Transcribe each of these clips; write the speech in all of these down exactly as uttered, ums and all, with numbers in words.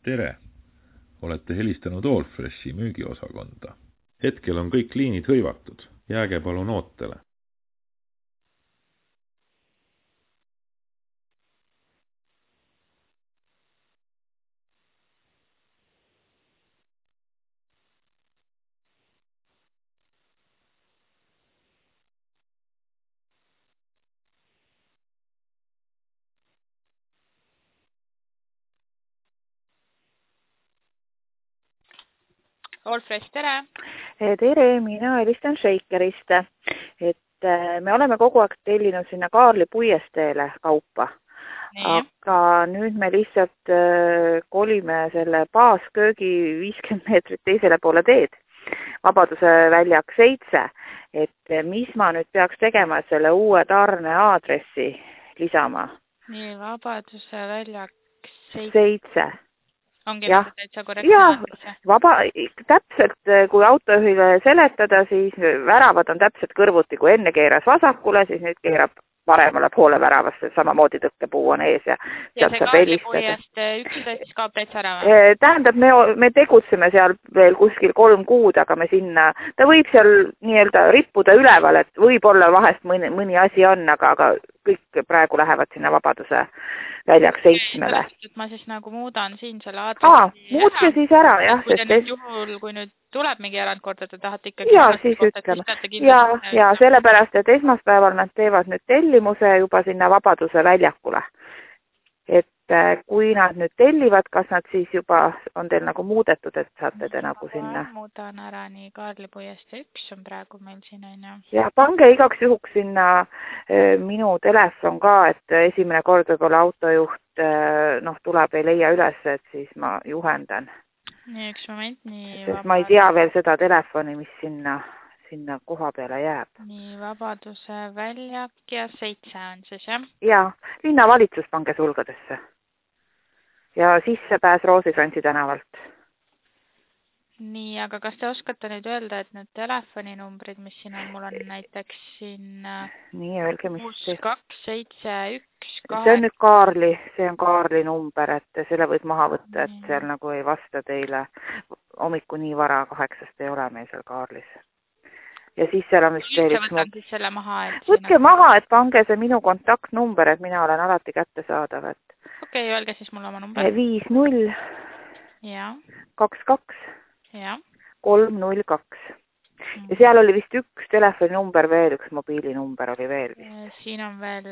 Tere! Olete helistanud Allfreshi müügiosakonda. Hetkel on kõik liinid hõivatud. Jääge palun ootele. Allfresh, tere! Tere, mina helistan Shakerist. Et me oleme kogu aeg tellinud sinna Kaarli puiesteele kaupa. Nii. Aga nüüd me lihtsalt kolime selle baasköögi viiskümmend meetrit teisele poole teed. Vabaduse väljak seitse. Et mis ma nüüd peaks tegema, et selle uue tarne aadressi lisama? Nii, Vabaduse väljak seitse. seitse. Ongi ja. nagu täitsa korrektne ja, aadresse? Vaba, täpselt kui autojuhile seletada, siis väravad on täpselt kõrvuti, kui enne keeras vasakule, siis nüüd keerab paremale poole väravasse, samamoodi tõkkepuu on ees. Ja, ja see Kaarlipuiest üksteist kaob täitsa ära või? Tähendab, me, me tegutseme seal veel kuskil kolm kuud, aga me sinna, ta võib seal nii-öelda rippuda üleval, et võib-olla vahest mõni, mõni asi on, aga, aga kõik praegu lähevad sinna Vabaduse väljak seitsmele. Ma siis nagu muudan siin selle aadressi. Aa, muutke siis ära, jah. Kui, nüüd juhul, kui nüüd tuleb mingi erandkorda, te tahate ikkagi... Ja, siis ütleme. Ja, ja sellepärast, et esmaspäeval nad teevad nüüd tellimuse juba sinna Vabaduse väljakule. Et kui nad nüüd tellivad, kas nad siis juba on teil nagu muudetud, et saate te nagu sinna... Ma muudan ära nii Kaarlipuiest üks on praegu meil siin, on ju. Ja pange igaks juhuks sinna minu telefon ka, et esimene kord võib-olla autojuht noh, tuleb, ei leia üles, et siis ma juhendan. Nii, üks moment, nii... Sest vabadus... ma ei tea veel seda telefoni, mis sinna, sinna koha peale jääb. Nii, Vabaduse väljak ja seitse on siis, jah? Ja, linnavalitsus pange sulgadesse. Ja sissepääs Roosifransi tänavalt. Nii, aga kas te oskate nüüd öelda, et need telefoninumbrid, mis siin on, mul on näiteks siin nii, öelge, mis kuus kaks seitse üks kaheksa... See on nüüd Kaarli, see on Kaarli number, et selle võid maha võtta, et seal nagu ei vasta teile. Hommiku nii vara kaheksast ei ole meil seal Kaarlis. Ja siis seal on vist veel üks... Võtan siis selle maha, et... Võtke maha, et pange see minu kontaktnumber, et mina olen alati kätte saadav, et... Okei, öelge siis mulle oma number. viis null ja. kaks kaks ja. kolm null kaks. Ja seal oli vist üks telefoninumber veel, üks mobiilinumber oli veel vist. Siin on veel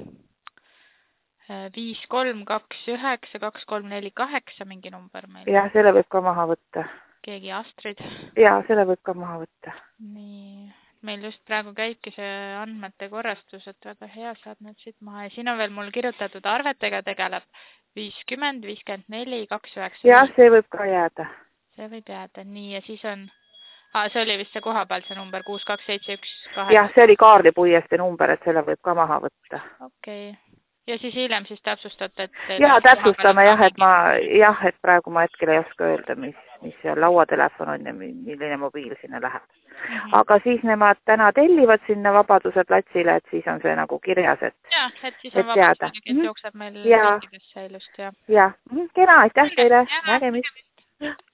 viis kolm kaks üheksa kaks kolm neli kaheksa mingi number meil. Ja, selle võib ka maha võtta. Keegi Astrid. Ja, selle võib ka maha võtta. Nii, meil just praegu käibki see andmete korrastus, et väga hea saad nüüd siit maha. Ja siin on veel mul kirjutatud arvetega tegeleb viiskümmend, viiskümmend neli, kaks üheksa. Ja, see võib ka jääda. See võib jääda. Nii, ja siis on... Ah, see oli vist see koha peal see number kuus kaks seitse üks kaheksa. Jah, see oli Kaarlipuieste number, et selle võib ka maha võtta. Okei. Ja siis hiljem siis täpsustate, et... Ja, täpsustame jah, et ma, jah, et praegu ma hetkel ei oska öelda, mis, mis seal lauatelefon on ja milline mobiil sinna läheb. Mm-hmm. Aga siis nemad täna tellivad sinna Vabaduse platsile, et siis on see nagu kirjas, et... Ja, et siis on et Vabaduse, kes jookseb meil ja. Riikidesse ilust, ja. Ja, kena, aitäh teile. Nägemist.